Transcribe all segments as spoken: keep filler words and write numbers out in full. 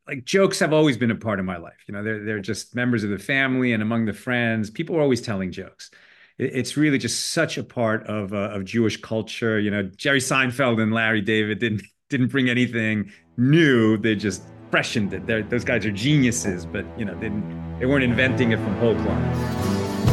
like jokes have always been a part of my life. You know, they're they're just members of the family and among the friends. People are always telling jokes. It, it's really just such a part of uh, of Jewish culture. You know, Jerry Seinfeld and Larry David didn't didn't bring anything new. They just freshened it. They're, those guys are geniuses, but you know, they didn't, they weren't inventing it from whole cloth.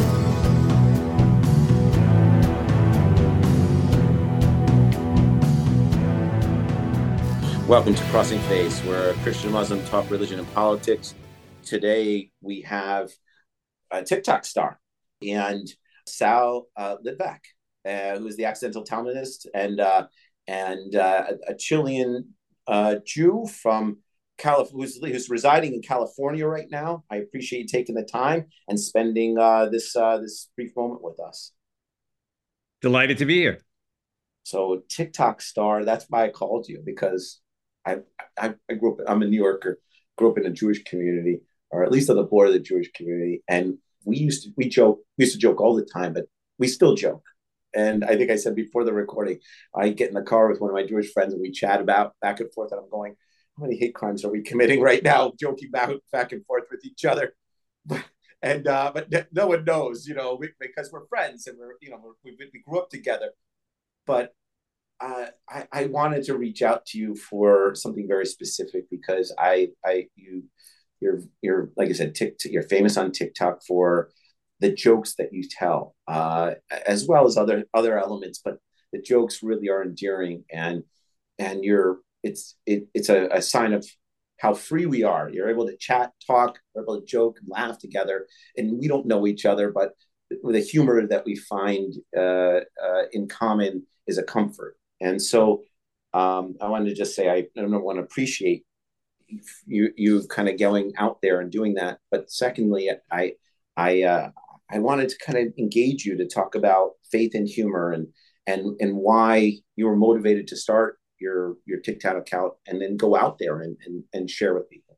Welcome to Crossing Faiths, where Christian Muslim talk religion and politics. Today we have a TikTok star and Sal uh, Litvak, uh, who is the accidental Talmudist and uh, and uh, a Chilean uh, Jew from California who's, who's residing in California right now. I appreciate you taking the time and spending uh, this uh, this brief moment with us. Delighted to be here. So TikTok star, that's why I called you, because I, I I grew up. I'm a New Yorker. Grew up in a Jewish community, or at least on the border of the Jewish community. And we used to we joke. We used to joke all the time, but we still joke. And I think I said before the recording, I get in the car with one of my Jewish friends, and we chat about back and forth. And I'm going, how many hate crimes are we committing right now? Joking back back and forth with each other. and uh, but no one knows, you know, we, because we're friends and we're you know we're, we we grew up together. But uh, I, I wanted to reach out to you for something very specific, because I, I, you, you're, you're, like I said, TikTok, you're famous on TikTok for the jokes that you tell, uh, as well as other, other elements, but the jokes really are endearing, and, and you're, it's, it, it's a, a sign of how free we are. You're able to chat, talk, we're able to joke and laugh together, and we don't know each other, but the humor that we find uh, uh, in common is a comfort. And so um, I wanted to just say, I, I don't want to appreciate you, you kind of going out there and doing that. But secondly, I, I, uh, I wanted to kind of engage you to talk about faith and humor, and, and, and why you were motivated to start your, your TikTok account and then go out there and, and, and share with people.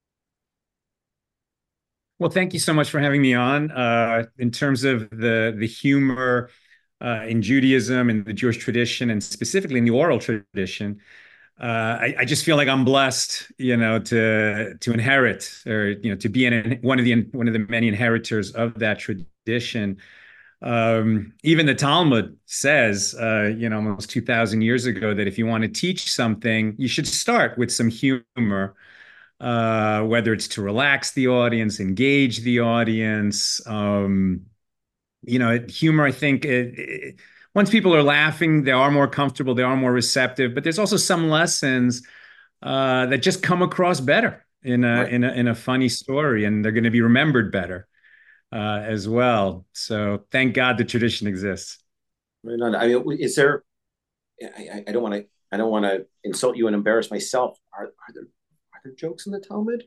Well, thank you so much for having me on. Uh, in terms of the the humor uh, in Judaism and the Jewish tradition, and specifically in the oral tradition, uh, I, I just feel like I'm blessed, you know, to to inherit, or you know, to be in one of the one of the many inheritors of that tradition. Um, even the Talmud says, uh, you know, almost two thousand years ago, that if you want to teach something, you should start with some humor, uh, whether it's to relax the audience, engage the audience. Um, you know, humor, I think, it, it, once people are laughing, they are more comfortable, they are more receptive. But there's also some lessons uh, that just come across better in a Right. in a in a funny story, and they're going to be remembered better uh, as well. So thank God the tradition exists. Right on. I mean, is there, I, I don't want to, I don't want to insult you and embarrass myself. Are, are there, are there jokes in the Talmud?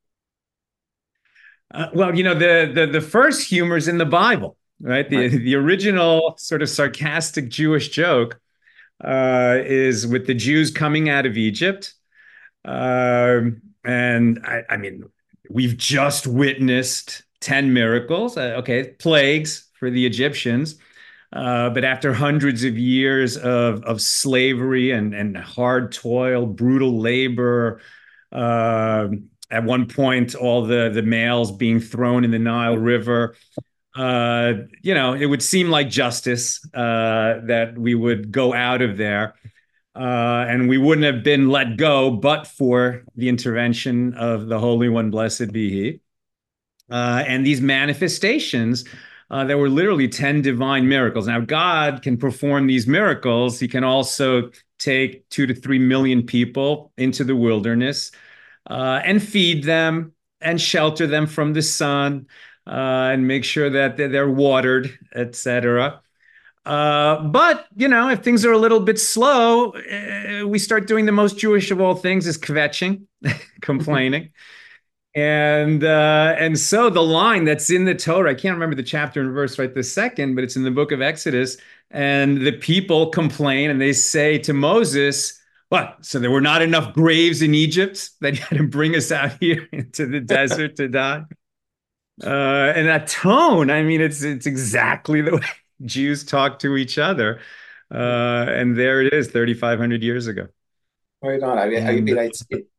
Uh, well, you know, the the the first humor is in the Bible, right? The Right. the original sort of sarcastic Jewish joke uh, is with the Jews coming out of Egypt. Um, and I, I mean, we've just witnessed ten miracles, uh, okay, plagues for the Egyptians. Uh, but after hundreds of years of, of slavery and, and hard toil, brutal labor, uh, at one point, all the, the males being thrown in the Nile River, uh, you know, it would seem like justice uh, that we would go out of there. Uh, and we wouldn't have been let go but for the intervention of the Holy One, blessed be He. Uh, and these manifestations, uh, there were literally ten divine miracles. Now, God can perform these miracles. He can also take two to three million people into the wilderness uh, and feed them and shelter them from the sun uh, and make sure that they're, they're watered, et cetera. Uh, but you know, if things are a little bit slow, uh, we start doing the most Jewish of all things, is kvetching, complaining. And uh, and so the line that's in the Torah, I can't remember the chapter and verse right this second, but it's in the book of Exodus. And the people complain and they say to Moses, "What? So there were not enough graves in Egypt that you had to bring us out here into the desert to die?" Uh, and that tone, I mean, it's it's exactly the way Jews talk to each other. Uh, and there it is, thirty-five hundred years ago. Right on. I mean, I And mean, it's, it,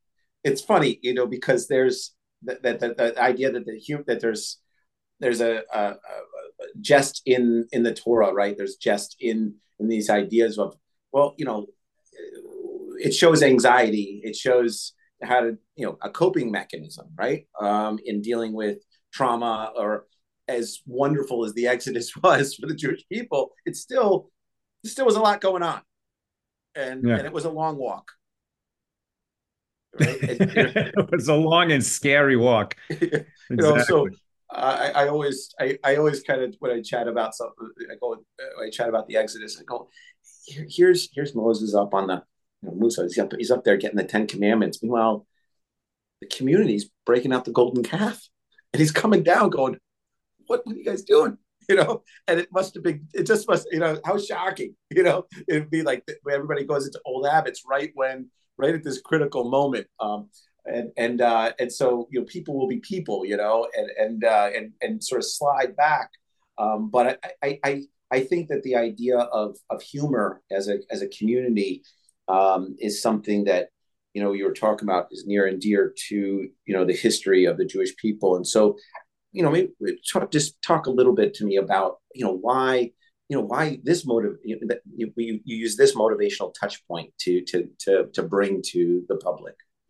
it's funny, you know, because there's that the, the, the idea that the hum- that there's there's a, a, a jest in in the Torah, right? There's jest in in these ideas of, well, you know, it shows anxiety, it shows how to, you know, a coping mechanism, right? Um, in dealing with trauma, or as wonderful as the Exodus was for the Jewish people, it still it still was a lot going on, and Yeah. and it was a long walk, right? It, you know, It was a long and scary walk. you know, Exactly. so I, I always, I, I always kind of, when I chat about something, I go, I chat about the Exodus. I go, Here, here's, here's Moses up on the, you know, Musa. He's up, he's up there getting the Ten Commandments. Meanwhile, the community's breaking out the golden calf, and he's coming down, going, "What, what are you guys doing?" You know, and it must have been, it just must, you know, how shocking. You know, it'd be like everybody goes into old habits right when, right at this critical moment. Um, and and uh, and so, you know, people will be people, you know, and and uh, and and sort of slide back. Um, but I, I I I think that the idea of of humor as a as a community um, is something that, you know, you were talking about, is near and dear to, you know, the history of the Jewish people. And so, you know, maybe talk, just talk a little bit to me about, you know, why, you know, why this motive, you, you, you use this motivational touch point to, to, to, to bring to the public.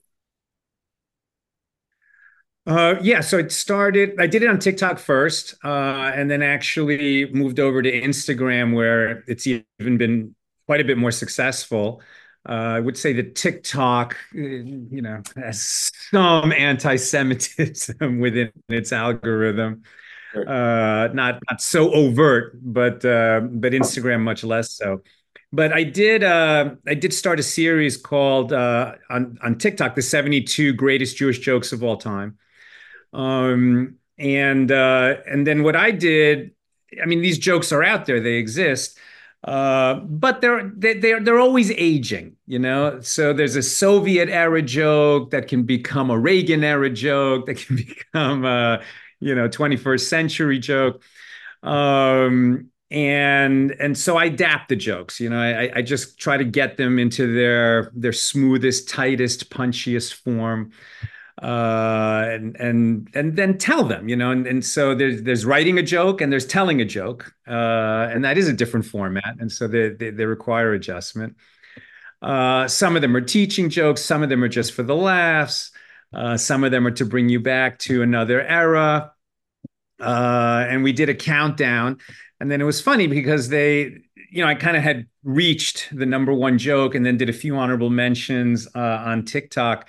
Uh, yeah, so it started, I did it on TikTok first, uh, and then actually moved over to Instagram, where it's even been quite a bit more successful. Uh, I would say that TikTok, uh, you know, has some anti-Semitism within its algorithm. Sure. Uh, not not so overt, but uh, but Instagram much less so. But I did uh, I did start a series called uh, on on TikTok, the seventy-two greatest Jewish jokes of all time. Um, and uh, and then what I did, I mean, these jokes are out there, they exist, uh, but they're they, they're they're always aging, you know. So there's a Soviet era joke that can become a Reagan era joke that can become a, you know, twenty-first century joke. Um, and and so I adapt the jokes, you know. I, I just try to get them into their their smoothest, tightest, punchiest form, uh, and and and then tell them, you know. And, and so there's there's writing a joke and there's telling a joke, uh, and that is a different format, and so they they, they require adjustment. Uh, some of them are teaching jokes, some of them are just for the laughs, uh, some of them are to bring you back to another era. Uh, and we did a countdown, and then it was funny because they, you know, I kind of had reached the number one joke, and then did a few honorable mentions uh, on TikTok.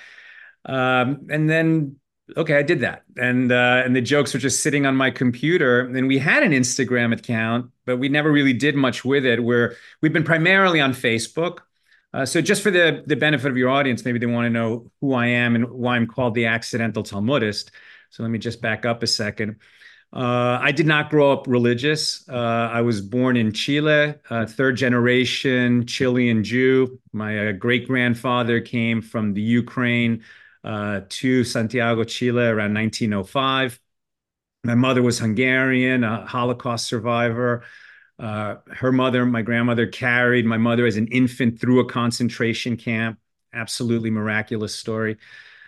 Um, and then, okay, I did that. And uh, and the jokes were just sitting on my computer. And we had an Instagram account, but we never really did much with it. Where we've been primarily on Facebook. Uh, so just for the the benefit of your audience, maybe they want to know who I am and why I'm called the Accidental Talmudist. So let me just back up a second. Uh, I did not grow up religious. Uh, I was born in Chile, uh, third generation Chilean Jew. My uh, great grandfather came from the Ukraine uh, to Santiago, Chile around nineteen oh five. My mother was Hungarian, a Holocaust survivor. Uh, her mother, my grandmother, carried my mother as an infant through a concentration camp. Absolutely miraculous story.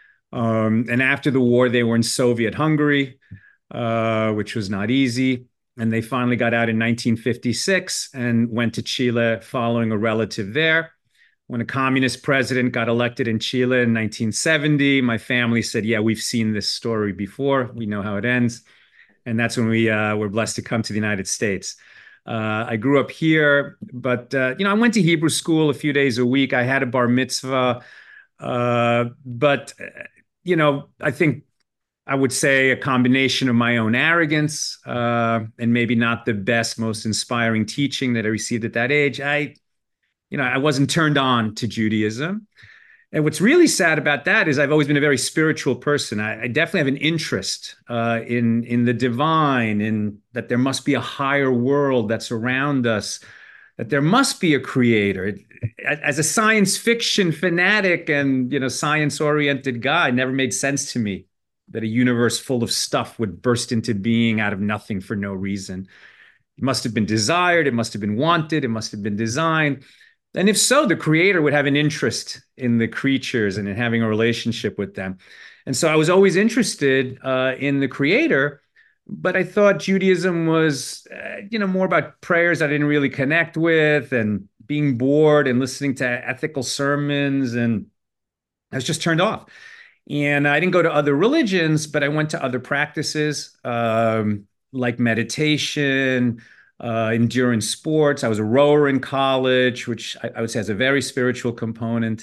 Um, and after the war, they were in Soviet Hungary, uh, which was not easy. And they finally got out in nineteen fifty-six and went to Chile following a relative there. When a communist president got elected in Chile in nineteen seventy, my family said, yeah, we've seen this story before. We know how it ends. And that's when we uh, were blessed to come to the United States. Uh, I grew up here, but, uh, you know, I went to Hebrew school a few days a week. I had a bar mitzvah. Uh, but, you know, I think I would say a combination of my own arrogance uh, and maybe not the best, most inspiring teaching that I received at that age. I, you know, I wasn't turned on to Judaism. And what's really sad about that is I've always been a very spiritual person. I, I definitely have an interest uh, in in the divine, in that there must be a higher world that's around us, that there must be a creator. As a science fiction fanatic and, you know, science oriented guy, it never made sense to me that a universe full of stuff would burst into being out of nothing for no reason. It must have been desired. It must have been wanted. It must have been designed. And if so, the creator would have an interest in the creatures and in having a relationship with them. And so I was always interested uh, in the creator, but I thought Judaism was, uh, you know, more about prayers I didn't really connect with and being bored and listening to ethical sermons. And I was just turned off. And I didn't go to other religions, but I went to other practices um, like meditation, uh, endurance sports. I was a rower in college, which I, I would say has a very spiritual component.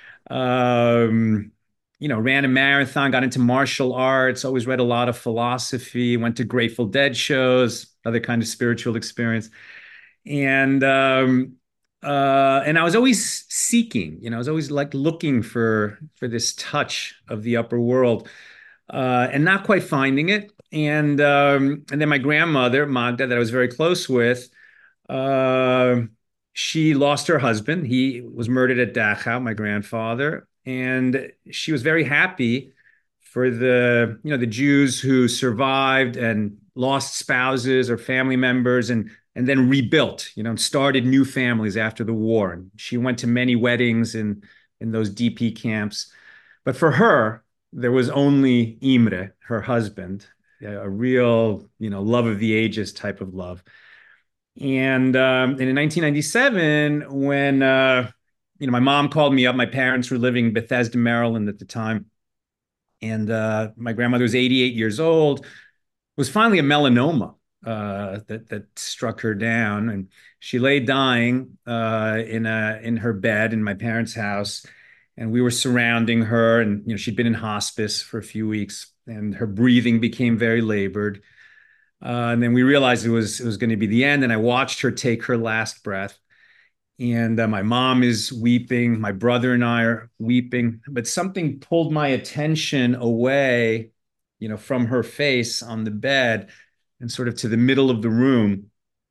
Um, you know, ran a marathon, got into martial arts, always read a lot of philosophy, went to Grateful Dead shows, other kind of spiritual experience. And um, uh, and I was always seeking, you know, I was always like looking for for this touch of the upper world, uh, and not quite finding it. And um, and then my grandmother Magda, that I was very close with, uh, she lost her husband. He was murdered at Dachau, my grandfather, and she was very happy for the you know the Jews who survived and lost spouses or family members and and then rebuilt, you know, and started new families after the war. And she went to many weddings in in those D P camps. But for her, there was only Imre, her husband, a real, you know, love of the ages type of love. And um, and in nineteen ninety-seven, when uh, you know, my mom called me up. My parents were living in Bethesda, Maryland at the time, and uh, my grandmother was eighty-eight years old. It was finally a melanoma uh, that that struck her down, and she lay dying uh, in a in her bed in my parents' house, and we were surrounding her, and you know, she'd been in hospice for a few weeks, and her breathing became very labored. Uh, and then we realized it was it was going to be the end. And I watched her take her last breath. And uh, my mom is weeping. My brother and I are weeping. But something pulled my attention away, you know, from her face on the bed and sort of to the middle of the room.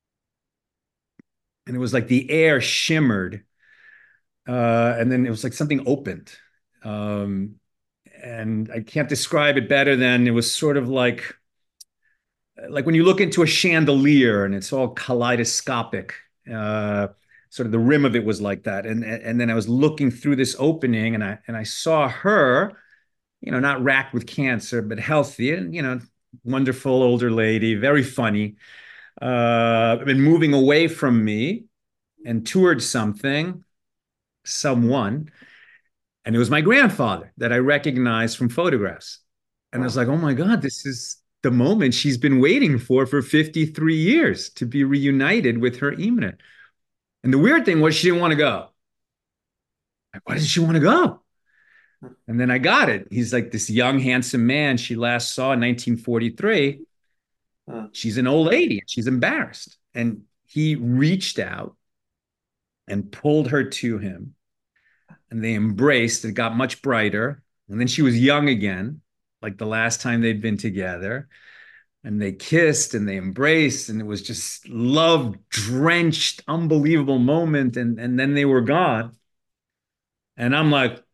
And it was like the air shimmered. Uh, and then it was like something opened. Um, and I can't describe it better than it was sort of like like when you look into a chandelier and it's all kaleidoscopic. Uh, sort of the rim of it was like that, and and then I was looking through this opening, and I and I saw her, you know, not racked with cancer, but healthy, and you know, wonderful older lady, very funny, uh, been moving away from me and towards something, someone, and it was my grandfather that I recognized from photographs. And I was Wow. like, oh my God, this is the moment she's been waiting for for fifty-three years to be reunited with her Imre. And the weird thing was she didn't want to go. Like, why didn't she want to go? And then I got it. He's like this young, handsome man she last saw in nineteen forty-three. Huh. She's an old lady and she's embarrassed. And he reached out and pulled her to him. And they embraced. It got much brighter. And then she was young again, like the last time they'd been together. And they kissed and they embraced, and it was just love drenched, unbelievable moment. And, and then they were gone. And I'm like,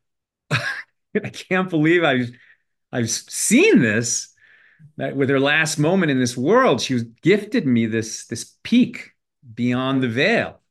I can't believe I've, I've seen this. That with her last moment in this world, she was gifted me this, this peek beyond the veil.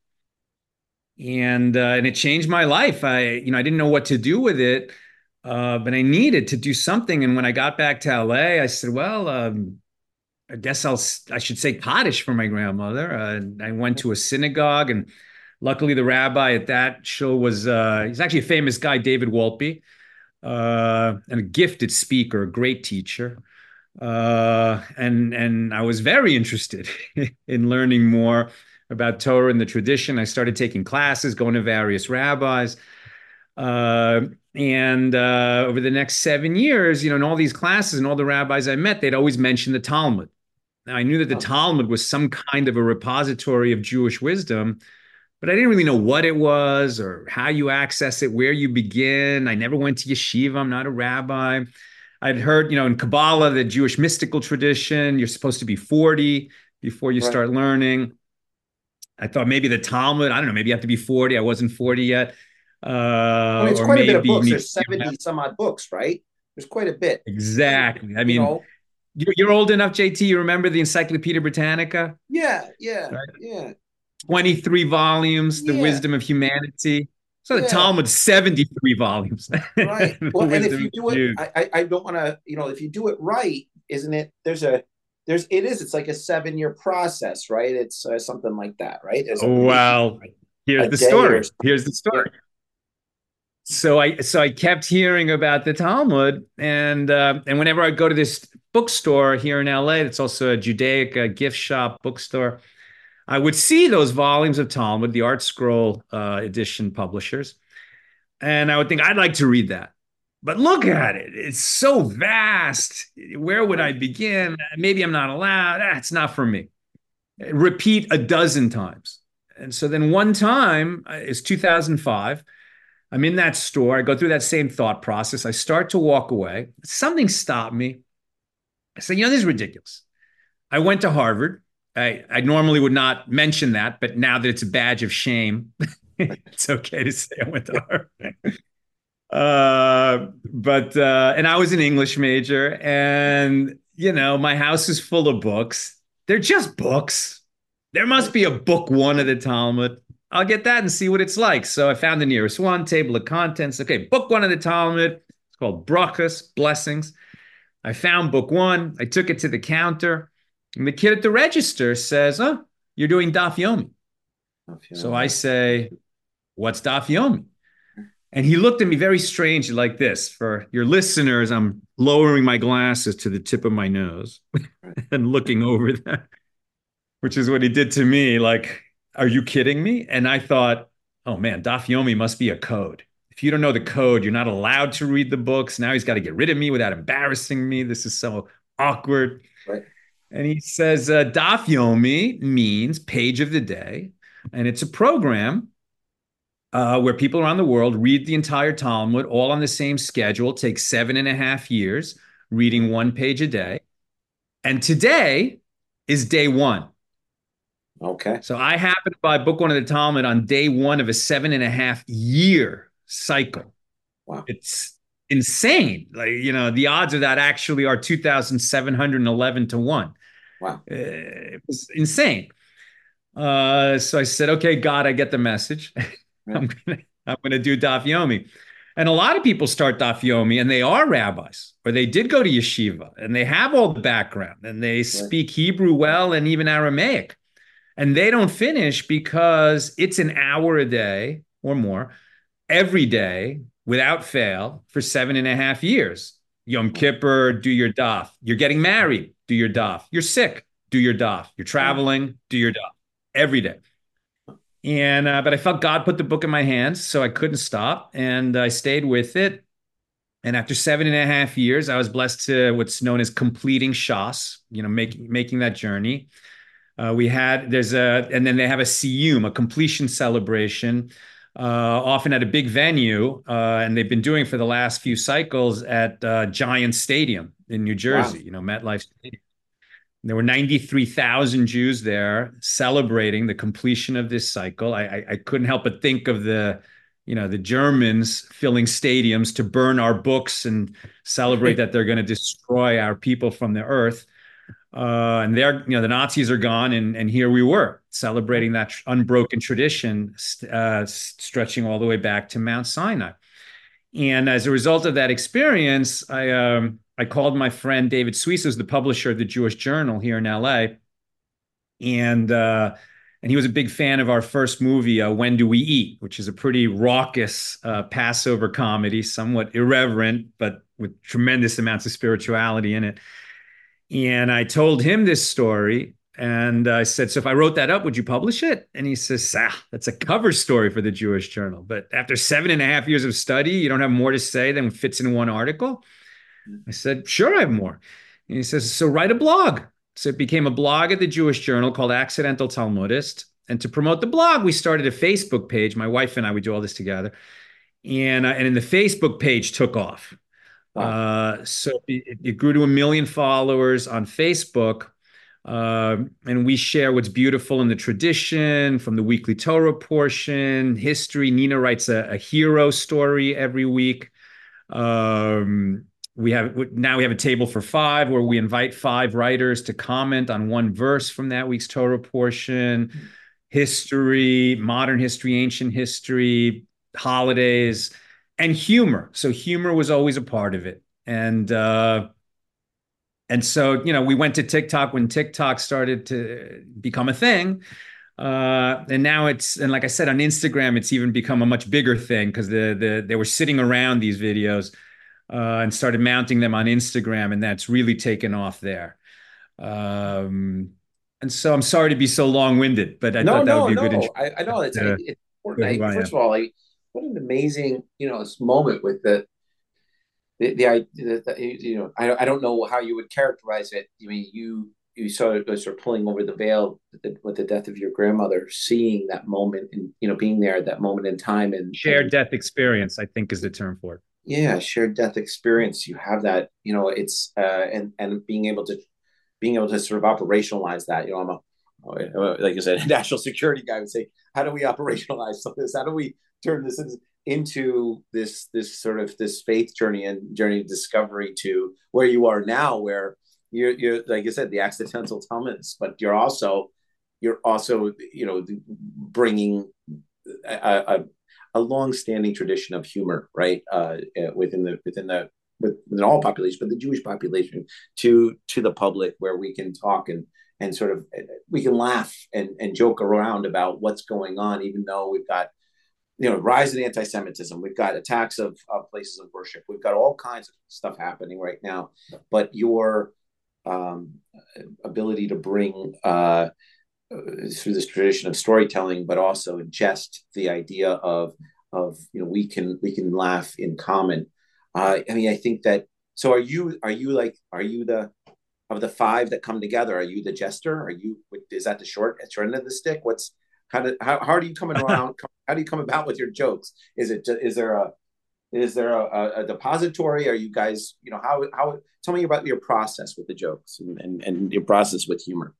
And uh, and it changed my life. I, you know, I didn't know what to do with it, uh, but I needed to do something. And when I got back to L A, I said, well, um, I guess I'll I should say Kaddish for my grandmother. Uh, I went to a synagogue, and luckily the rabbi at that show was uh, he's actually a famous guy, David Wolpe, uh, and a gifted speaker, a great teacher. Uh, and and I was very interested in learning more about Torah and the tradition. I started taking classes, going to various rabbis. Uh, and uh, over the next seven years, you know, in all these classes and all the rabbis I met, they'd always mention the Talmud. Now, I knew that the Huh. Talmud was some kind of a repository of Jewish wisdom, but I didn't really know what it was or how you access it, where you begin. I never went to yeshiva. I'm not a rabbi. I'd heard, you know, in Kabbalah, the Jewish mystical tradition, you're supposed to be forty before you Right. start learning. I thought maybe the Talmud, I don't know, maybe you have to be forty. I wasn't forty yet. I mean, Uh, it's or quite a bit of maybe you books. need There's seventy some odd books, right? There's quite a bit. So, exactly. I you mean, know, you're, you're old enough, J T. You remember the Encyclopedia Britannica, yeah, yeah, right? yeah. twenty-three volumes, The Yeah, Wisdom of Humanity. So the yeah, Talmud, seventy-three volumes, right. The Well, and if Wisdom you of do it, Jews. I, I, I don't want to, you know, if you do it right, isn't it? There's a, there's, it is. It's like a seven year process, right? It's uh, something like that, right? There's a maybe Well, here's a the day or story. Here's the yeah. story. So I so I kept hearing about the Talmud, and uh, and whenever I go to this bookstore here in L A, it's also a Judaic gift shop bookstore. I would see those volumes of Talmud, the Art Scroll uh, edition publishers, and I would think I'd like to read that. But look at it; it's so vast. Where would I Right. begin? Maybe I'm not allowed. Ah, it's not for me. Repeat a dozen times, and so then one time uh, it's two thousand five. I'm in that store. I go through that same thought process. I start to walk away. Something stopped me. I said, you know, this is ridiculous. I went to Harvard. I, I normally would not mention that, but now that it's a badge of shame, it's okay to say I went to Harvard. Uh, but uh, and I was an English major, and you know, my house is full of books. They're just books. There must Right. be a book one of the Talmud. I'll get that and see what it's like. So I found the nearest one, table of contents. Okay, book one of the Talmud. It's called Brachas, blessings. I found book one. I took it to the counter, and the kid at the register says, "Oh, you're doing Daf Yomi." So I say, "What's Daf Yomi?" And he looked at me very strangely like this. For your listeners, I'm lowering my glasses to the tip of my nose and looking over that, which is what he did to me. Like, are you kidding me? And I thought, oh man, Daf Yomi must be a code. If you don't know the code, you're not allowed to read the books. Now he's got to get rid of me without embarrassing me. This is so awkward. Right. And he says, uh, Daf Yomi means page of the day. And it's a program uh, where people around the world read the entire Talmud all on the same schedule. It takes seven and a half years reading one page a day. And today is day one. Okay. So I happened to buy book one of the Talmud on day one of a seven and a half year cycle. Wow. It's insane. Like, you know, the odds of that actually are two thousand seven hundred eleven to one. Wow. Uh, it was insane. Uh, so I said, okay, God, I get the message. Right. I'm gonna, I'm gonna do Daf Yomi. And a lot of people start Daf Yomi and they are rabbis, or they did go to yeshiva and they have all the background and they Right. speak Hebrew well and even Aramaic. And they don't finish because it's an hour a day or more every day without fail for seven and a half years. Yom Wow. Kippur, do your daf. You're getting married, do your daf. You're sick, do your daf. You're Wow. traveling, do your daf every day. And uh, but I felt God put the book in my hands, so I couldn't stop, and I stayed with it. And after seven and a half years, I was blessed to what's known as completing Shas, you know, making making that journey. Uh, we had there's a and then they have a siyum, a completion celebration, uh, often at a big venue, uh, and they've been doing for the last few cycles at uh, Giant Stadium in New Wow. Jersey. You know, MetLife Stadium. There were ninety-three thousand Jews there celebrating the completion of this cycle. I, I, I couldn't help but think of the, you know, the Germans filling stadiums to burn our books and celebrate that they're going to destroy our people from the earth. Uh, and they're, you know, the Nazis are gone, and and here we were celebrating that tr- unbroken tradition, uh, stretching all the way back to Mount Sinai. And as a result of that experience, I um, I called my friend David Suisse, who's the publisher of the Jewish Journal here in L A, and uh, and he was a big fan of our first movie, uh, When Do We Eat, which is a pretty raucous uh, Passover comedy, somewhat irreverent, but with tremendous amounts of spirituality in it. And I told him this story. And I said, so if I wrote that up, would you publish it? And he says, ah, that's a cover story for the Jewish Journal. But after seven and a half years of study, you don't have more to say than fits in one article? I said, sure, I have more. And he says, so write a blog. So it became a blog at the Jewish Journal called Accidental Talmudist. And to promote the blog, we started a Facebook page. My wife and I, we do all this together. And, uh, and then the Facebook page took off. Wow. Uh, so it, it grew to a million followers on Facebook. Uh, and we share what's beautiful in the tradition from the weekly Torah portion, history. Nina writes a, a hero story every week. Um, we have now we have a table for five where we invite five writers to comment on one verse from that week's Torah portion. history, modern history, ancient history, holidays, and humor. So humor was always a part of it. And uh, and so, you know, we went to TikTok when TikTok started to become a thing. Uh, and now it's, and like I said, on Instagram, it's even become a much bigger thing because the the they were sitting around these videos uh, and started mounting them on Instagram, and that's really taken off there. Um, and so I'm sorry to be so long-winded, but I No, thought that would no, be a good no. introduction I, I know it's it, to, it's to important. who I, I first am. of all, I what an amazing you know this moment with the the, the, the, the you know I, I don't know how you would characterize it. I mean, you you sort of sort of pulling over the veil with the, with the death of your grandmother, seeing that moment and you know being there at that moment in time, and Shared and death experience, I think, is the term for it. yeah, shared death experience. You have that, you know, it's uh, and and being able to being able to sort of operationalize that. You know, I'm a like you said, a national security guy would say, how do we operationalize some of this? How do we turn this into this this sort of this faith journey and journey of discovery to where you are now, where you're you're like you said, the accidental Thomas, but you're also you're also you know bringing a, a, a long-standing tradition of humor, right? Uh, within the within the within all populations, but the Jewish population to to the public, where we can talk and and sort of we can laugh and and joke around about what's going on, even though we've got you know rise in anti-Semitism, we've got attacks of, of places of worship, we've got all kinds of stuff happening right now. But your um, ability to bring uh, through this tradition of storytelling, but also ingest the idea of of you know we can we can laugh in common. Uh, I mean, I think that. So, are you are you like are you the of the five that come together? Are you the jester? Are you is that the short short end of the stick? What's how do how, how are you coming around? How do you come about with your jokes? Is it is there a is there a, a depository? Are you guys you know how how tell me about your process with the jokes and and, and your process with humor.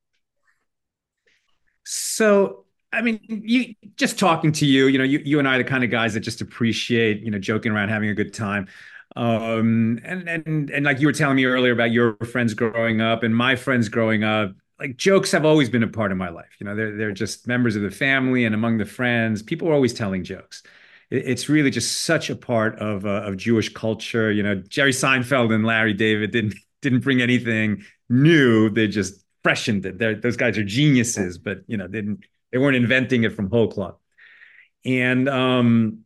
So, I mean, you just talking to you, you know, you, you and I are the kind of guys that just appreciate, you know, joking around, having a good time. Um, and and and like you were telling me earlier about your friends growing up and my friends growing up, like jokes have always been a part of my life. You know, they're they're just members of the family and among the friends. People are always telling jokes. It, it's really just such a part of uh, of Jewish culture. You know, Jerry Seinfeld and Larry David didn't didn't bring anything new. They just freshened it. They're, those guys are geniuses, but you know, they didn't they weren't inventing it from whole cloth. And um,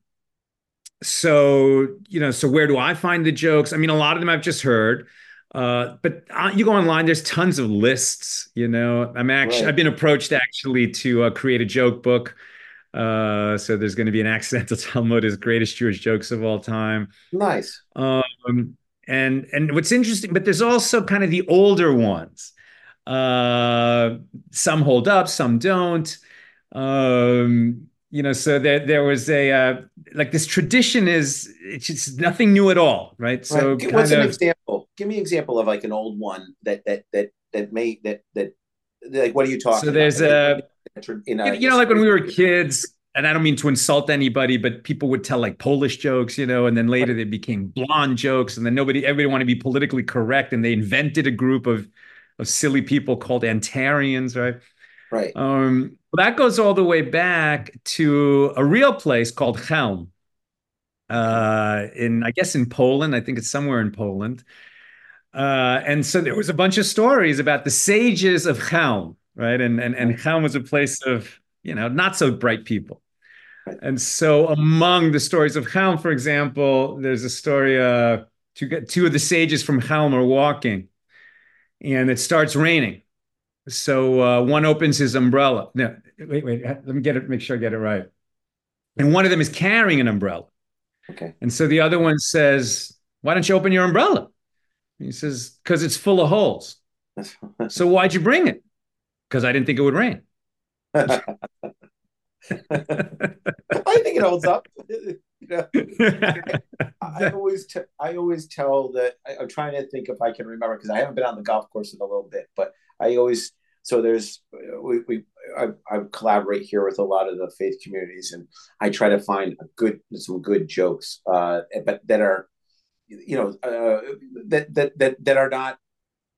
so you know, so where do I find the jokes? I mean, a lot of them I've just heard. Uh, but uh, you go online, there's tons of lists. You know, I'm actually Right. I've been approached actually to uh, create a joke book. Uh, so there's going to be an accidental Talmud as greatest Jewish jokes of all time. Nice. Um, and and what's interesting, but there's also kind of the older ones. Uh, some hold up, some don't. Um, you know, so there there was a uh, like this tradition is it's just nothing new at all, right? Right. So What's kind an of example? Give me an example of like an old one that that that that may that that like what are you so talking about? there's Like in a in a, you a know like when we story. were kids. And I don't mean to insult anybody, but people would tell like Polish jokes, you know, and then later Right. they became blonde jokes, and then nobody, everybody wanted to be politically correct, and they invented a group of of silly people called Antarians, right? Right. Um, that goes all the way back to a real place called Chelm, Okay. uh, in I guess in Poland. I think it's somewhere in Poland. Uh, and so there was a bunch of stories about the sages of Chelm, right? And and and Right. Chelm was a place of you know not so bright people. Right. And so among the stories of Chelm, for example, there's a story. Uh, two two of the sages from Chelm are walking, and it starts raining. So uh, one opens his umbrella. No, wait, wait. Let me get it. Make sure I get it right. And one of them is carrying an umbrella. Okay. And so the other one says, "Why don't you open your umbrella?" He says, "Because it's full of holes." "So why'd you bring it?" "Because I didn't think it would rain." I think it holds up. You know, I, I always t- I always tell that I, I'm trying to think if I can remember because I haven't been on the golf course in a little bit, but I always so there's we, we I, I collaborate here with a lot of the faith communities, and I try to find a good some good jokes, uh, but that are you know uh, that that that that are not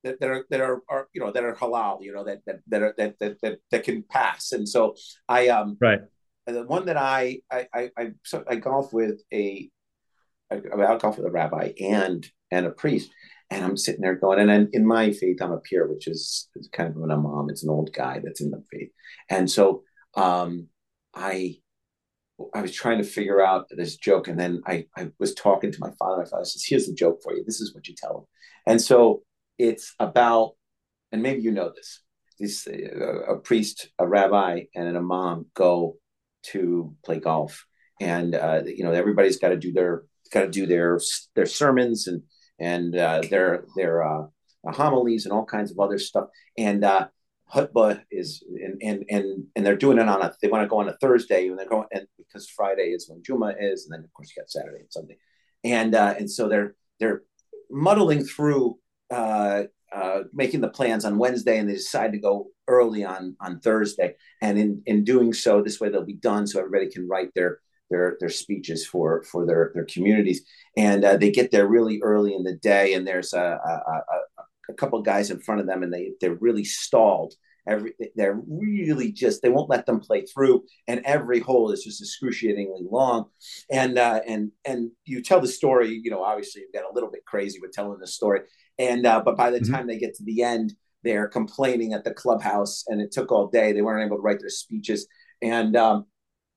that, that are that are, are you know that are halal, you know that that that are that that that, that can pass. And so I um Right. the one that I I I I, so I golf with a I, I golf with a rabbi and and a priest, and I'm sitting there going, and then in my faith I'm a peer, which is, is kind of an imam. It's an old guy that's in the faith, and so um I I was trying to figure out this joke, and then I, I was talking to my father. My father says, "Here's the joke for you. This is what you tell him." And so it's about, and maybe you know this. This uh, a priest, a rabbi, and an imam go to play golf, and uh, you know everybody's got to do their got to do their their sermons and and uh, their their uh, homilies and all kinds of other stuff. And uh, Hutbah is and and and and they're doing it on a they want to go on a Thursday and they're going and because Friday is when Juma is, and then of course you got Saturday and Sunday, and uh, and so they're they're muddling through uh, uh, making the plans on Wednesday, and they decide to go early on on Thursday, and in in doing so, this way they'll be done so everybody can write their their their speeches for for their their communities, and uh, they get there really early in the day, and there's a, a, a a couple of guys in front of them and they they're really stalled. Every they're really just they won't let them play through, and every hole is just excruciatingly long. And uh, and and you tell the story, you know, obviously you get a little bit crazy with telling the story, and uh, but by the Mm-hmm. time they get to the end, they're complaining at the clubhouse, and it took all day. They weren't able to write their speeches, and um,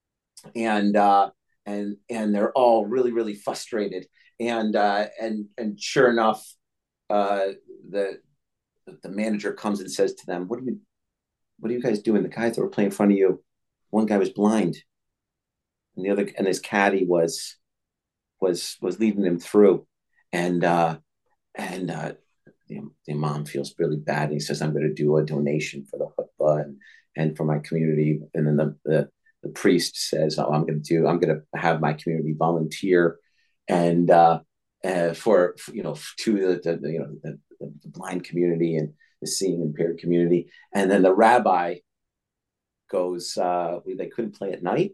and uh, and and they're all really really frustrated. And uh, and and sure enough, uh, the the manager comes and says to them, "What are you what are you guys doing? The guys that were playing in front of you, one guy was blind, and the other and his caddy was was was leading him through." And uh, and uh, the, the imam feels really bad, and he says, "I'm going to do a donation for the hutbah and and for my community." And then the the, the priest says, "Oh, I'm going to do I'm going to have my community volunteer and." Uh, uh, for, for you know to the, the you know the, the, the blind community and the seeing impaired community. And then the rabbi goes, uh, they couldn't play at night.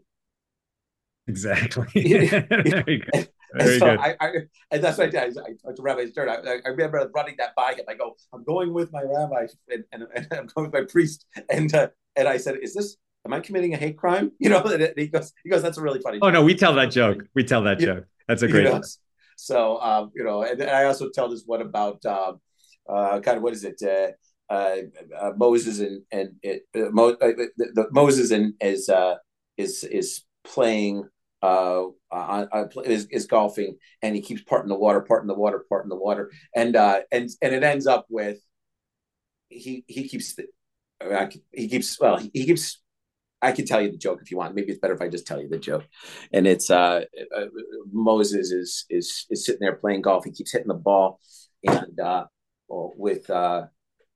Exactly. and, Very good. and Very so good. I, I, and that's what I did. I, I talked to Rabbi Stern. I, I remember running that by him. I go, "I'm going with my rabbi and, and, and I'm going with my priest." And uh, and I said, "Is this? Am I committing a hate crime?" You know. And he goes, he goes, "That's a really funny Oh no, joke." we tell that Really funny. joke. We tell that You, joke. That's a you great know. joke. So um, you know, and, and I also tell this one about um, uh, kind of what is it? Uh, uh, uh, Moses and and it, uh, Mo, uh, the, the Moses and is uh, is is playing uh, uh, uh, is, is golfing, and he keeps parting the water, parting the water, parting the water, and uh, and and it ends up with he he keeps uh, he keeps well he, he keeps. I can tell you the joke if you want. Maybe it's better if I just tell you the joke. And it's uh, uh Moses is is is sitting there playing golf. He keeps hitting the ball, and uh, with uh,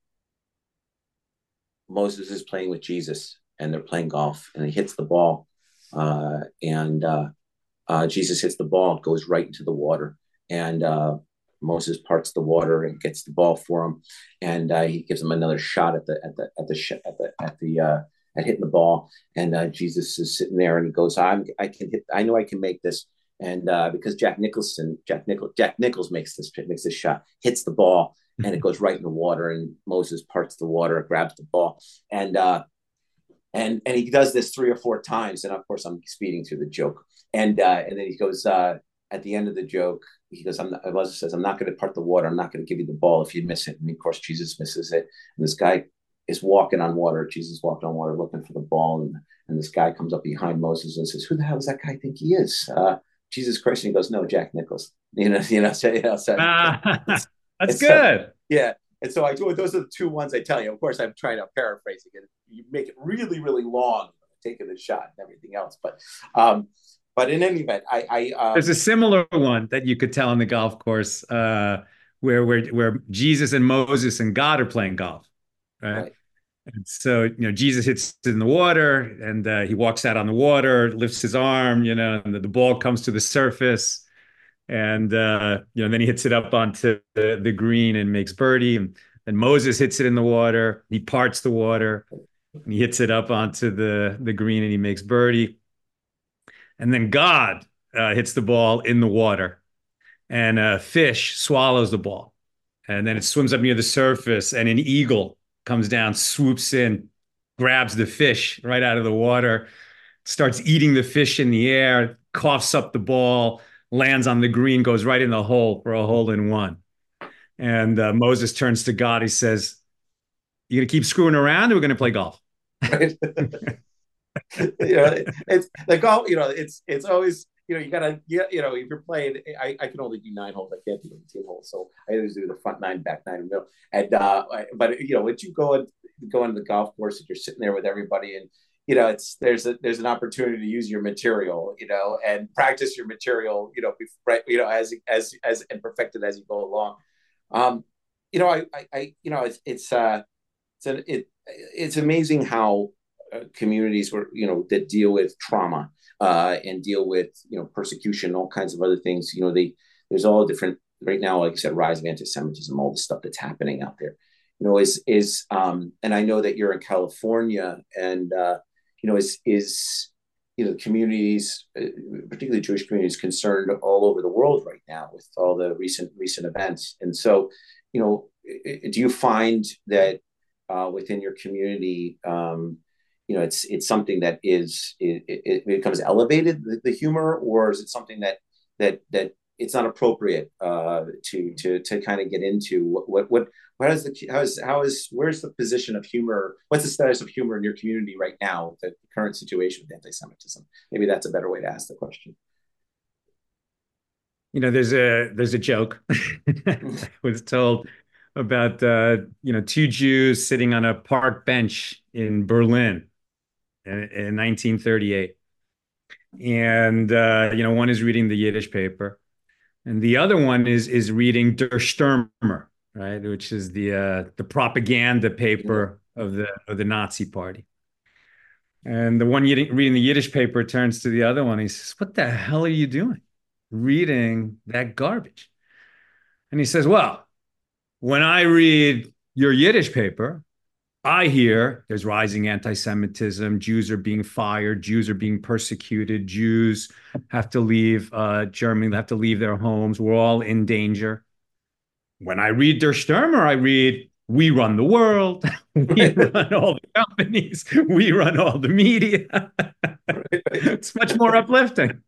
Moses is playing with Jesus, and they're playing golf, and he hits the ball, uh, and uh, uh, Jesus hits the ball, it goes right into the water, and uh, Moses parts the water and gets the ball for him, and uh, he gives him another shot at the at the at the sh- at the at the uh, at hitting the ball, and uh, Jesus is sitting there, and he goes, "I'm I can hit, I know I can make this." And uh, because Jack Nicholson, Jack Nichol, Jack Nichols makes this makes this shot, hits the ball, and it goes right in the water. And Moses parts the water, grabs the ball, and uh, and and he does this three or four times. And of course, I'm speeding through the joke. And uh, and then he goes uh, at the end of the joke, he goes, "I'm not," Moses says, "I'm not going to part the water. I'm not going to give you the ball if you miss it." And of course, Jesus misses it. And this guy is walking on water. Jesus walked on water looking for the ball, and and this guy comes up behind Moses and says, "Who the hell does that guy think he is?" Uh, Jesus Christ. And he goes, "No, Jack Nichols." You know, you know, so, you know, so Ah, it's that's it's so good. yeah. And so I do. Those are the two ones I tell you. Of course, I'm trying to paraphrase it. You make it really, really long, taking the shot and everything else. But, um, but in any event, I, I There's um, a similar one that you could tell on the golf course, uh, where where where Jesus and Moses and God are playing golf, right? right. And so, you know, Jesus hits it in the water, and uh, he walks out on the water, lifts his arm, you know, and the, the ball comes to the surface, and uh, you know, then he hits it up onto the, the green and makes birdie. And, and Moses hits it in the water. He parts the water, and he hits it up onto the the green, and he makes birdie. And then God uh, hits the ball in the water, and a fish swallows the ball. and then it swims up near the surface, and an eagle comes down, swoops in, grabs the fish right out of the water, starts eating the fish in the air, coughs up the ball, lands on the green, goes right in the hole for a hole in one. And uh, Moses turns to God. He says, "You gonna keep screwing around, or we're gonna play golf?" Right. You know, it's the golf. You know, it's it's always, you know, you gotta, you, you know, if you're playing, I, I can only do nine holes. I can't do eighteen holes, so I always do the front nine, back nine, and middle. And uh, but you know, once you go and go into the golf course and you're sitting there with everybody, and you know, it's there's a there's an opportunity to use your material, you know, and practice your material, you know, right, you know, as as as and perfect it as you go along. Um, you know, I I, I you know, it's it's uh, it's an, it it's amazing how uh, communities were, you know, that deal with trauma uh, and deal with, you know, persecution, all kinds of other things. You know, they there's all different right now. Like I said, rise of anti-Semitism, all the stuff that's happening out there. You know, is is um, and I know that you're in California, and uh, you know, is is you know, communities, uh, particularly Jewish communities, concerned all over the world right now with all the recent recent events. And so, you know, do you find that uh, within your community, um, you know, it's it's something that is it, it becomes elevated, the, the humor, or is it something that that that it's not appropriate uh, to to to kind of get into? What what what how is the how is how is where's the position of humor? What's the status of humor in your community right now? The current situation with anti-Semitism. Maybe that's a better way to ask the question. You know, there's a there's a joke I was told about uh, you know, two Jews sitting on a park bench in Berlin in, in nineteen thirty-eight, and uh, you know, one is reading the Yiddish paper, and the other one is is reading Der Stürmer, right, which is the uh, the propaganda paper of the of the Nazi Party. And the one reading the Yiddish paper turns to the other one. He says, "What the hell are you doing, reading that garbage?" And he says, "Well, when I read your Yiddish paper, I hear there's rising anti-Semitism. Jews are being fired. Jews are being persecuted. Jews have to leave uh, Germany. They have to leave their homes. We're all in danger. When I read Der Stürmer, I read, we run the world. We run all the companies. We run all the media." It's much more uplifting.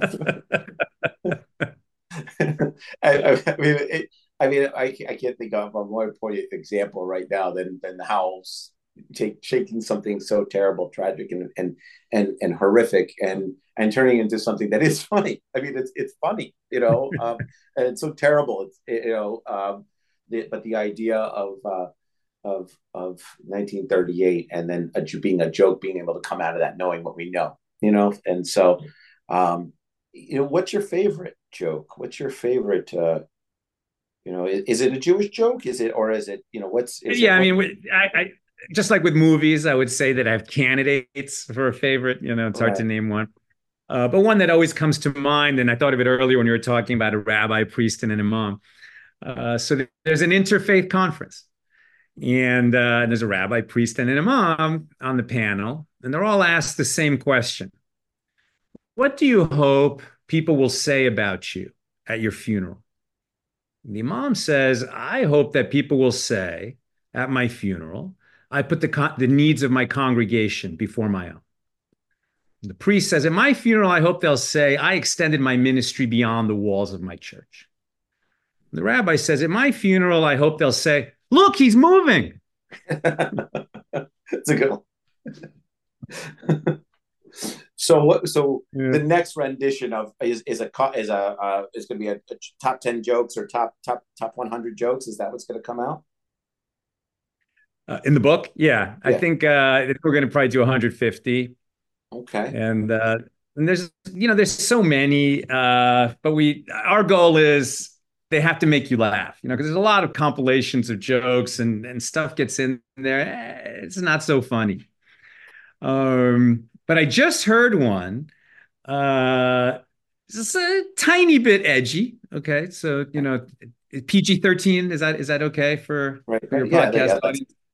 I, I mean, it, I mean, I, I can't think of a more poignant example right now than than how take, shaking something so terrible, tragic, and and and and horrific, and and turning into something that is funny. I mean, it's it's funny, you know, um, and it's so terrible. It's it, you know, um, the, but the idea of uh, of of nineteen thirty-eight, and then a, being a joke, being able to come out of that, knowing what we know, you know, and so, um, you know, what's your favorite joke? What's your favorite? Uh, you know, is, is it a Jewish joke? Is it, or is it, you know, what's is Yeah, it? I What, mean, I, I just like with movies, I would say that I have candidates for a favorite. You know, it's hard to right. name one. Uh, but one that always comes to mind, and I thought of it earlier when you were talking about a rabbi, priest, and an imam. Uh, so there's an interfaith conference, and, uh, and there's a rabbi, priest, and an imam on the panel, and they're all asked the same question: "What do you hope people will say about you at your funeral?" And the imam says, "I hope that people will say at my funeral, I put the, con- the needs of my congregation before my own." The priest says, "At my funeral, I hope they'll say, I extended my ministry beyond the walls of my church." The rabbi says, "At my funeral, I hope they'll say, look, he's moving." It's a good one. So what? So Yeah. the next rendition of is is a is a uh, is going to be a, a top ten jokes or top top top one hundred jokes. Is that what's going to come out? Uh, in the book, yeah, I Yeah. think uh, we're going to probably do one hundred fifty, Okay. and uh, and there's you know there's so many, uh, but we our goal is they have to make you laugh, you know, because there's a lot of compilations of jokes and and stuff gets in there. Eh, it's not so funny. Um, but I just heard one. Uh, it's a tiny bit edgy. Okay, so you know, P G thirteen, is that is that okay for Right. for your Right. Yeah. podcast Yeah. That's audience?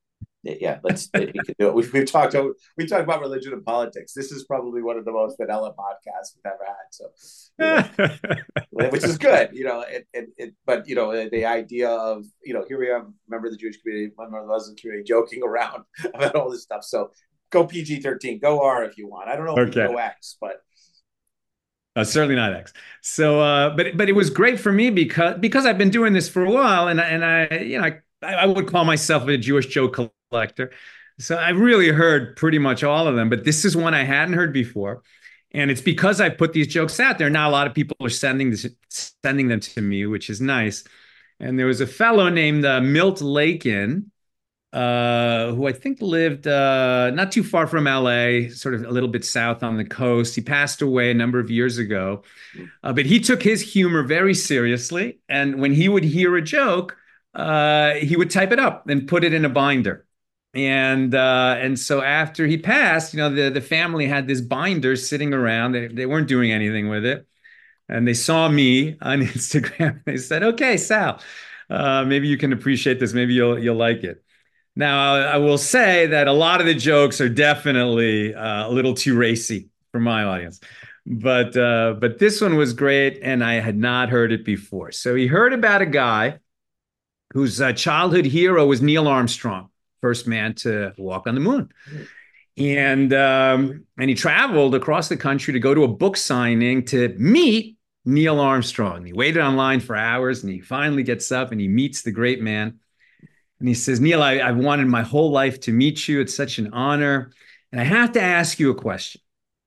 Yeah, let's we can do it. We've, we've talked we talked about religion and politics. This is probably one of the most vanilla podcasts we've ever had. So, you know, which is good, you know. It, it, it but you know, the idea of, you know, here we are, member of the Jewish community, member of the Muslim community, joking around about all this stuff. So go P G thirteen, go R if you want. I don't know if okay. you can go X, but. Uh, certainly not X. So, uh, but but it was great for me because because I've been doing this for a while, and and I you know I, I would call myself a Jewish joke collector. So I really heard pretty much all of them, but this is one I hadn't heard before, and it's because I put these jokes out there. Now a lot of people are sending this sending them to me, which is nice. And there was a fellow named uh, Milt Lakin, uh, who I think lived uh, not too far from L A, sort of a little bit south on the coast. He passed away a number of years ago, uh, but he took his humor very seriously. And when he would hear a joke, uh, he would type it up and put it in a binder. And uh, and so after he passed, you know, the, the family had this binder sitting around. They, they weren't doing anything with it. And they saw me on Instagram. They said, okay, Sal, uh, maybe you can appreciate this. Maybe you'll you'll like it. Now, I will say that a lot of the jokes are definitely uh, a little too racy for my audience, but uh, but this one was great, and I had not heard it before. So he heard about a guy whose uh, childhood hero was Neil Armstrong, first man to walk on the moon, and um, and he traveled across the country to go to a book signing to meet Neil Armstrong. He waited online for hours, and he finally gets up and he meets the great man. And he says, Neil, I, I've wanted my whole life to meet you. It's such an honor. And I have to ask you a question.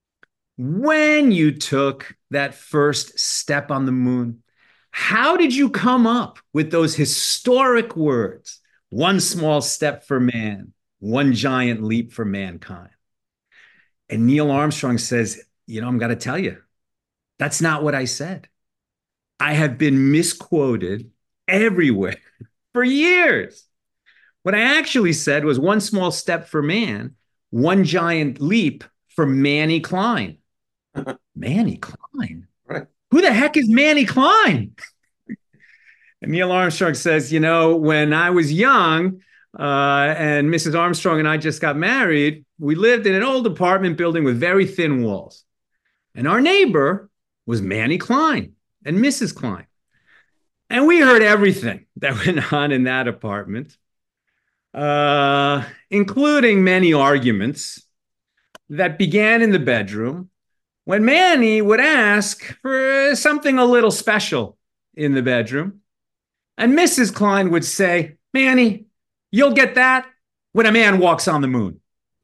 When you took that first step on the moon, how did you come up with those historic words? One small step for man, one giant leap for mankind. And Neil Armstrong says, you know, I'm going to tell you, that's not what I said. I have been misquoted everywhere for years. What I actually said was one small step for man, one giant leap for Manny Klein. Manny Klein? Right. Who the heck is Manny Klein? And Neil Armstrong says, you know, when I was young uh, and Missus Armstrong and I just got married, we lived in an old apartment building with very thin walls. And our neighbor was Manny Klein and Missus Klein. And we heard everything that went on in that apartment. Uh, including many arguments that began in the bedroom when Manny would ask for something a little special in the bedroom. And Missus Klein would say, Manny, you'll get that when a man walks on the moon.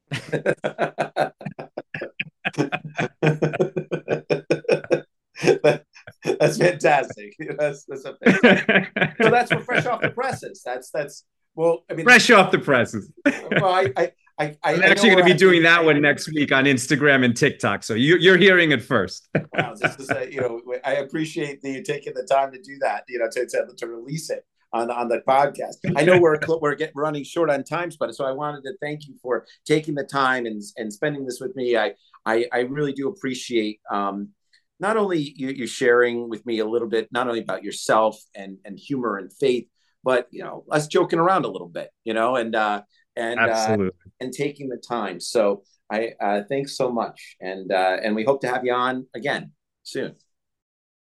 That's fantastic. That's, that's a fantastic. So that's what Fresh Off the Presses. That's, that's, Well, I mean, fresh off the presses. well, I, I, I, I'm actually going to be doing that one next week on Instagram and TikTok. So you, you're hearing it first. Wow, this is a, you know, I appreciate the you taking the time to do that. You know, to to, to release it on on the podcast. I know we're we're getting running short on time, but so I wanted to thank you for taking the time and and spending this with me. I I, I really do appreciate. Um, not only you, you sharing with me a little bit, not only about yourself and and humor and faith, but, you know, us joking around a little bit, you know, and, uh, and, uh, and taking the time. So I, uh, thanks so much. And, uh, and we hope to have you on again soon.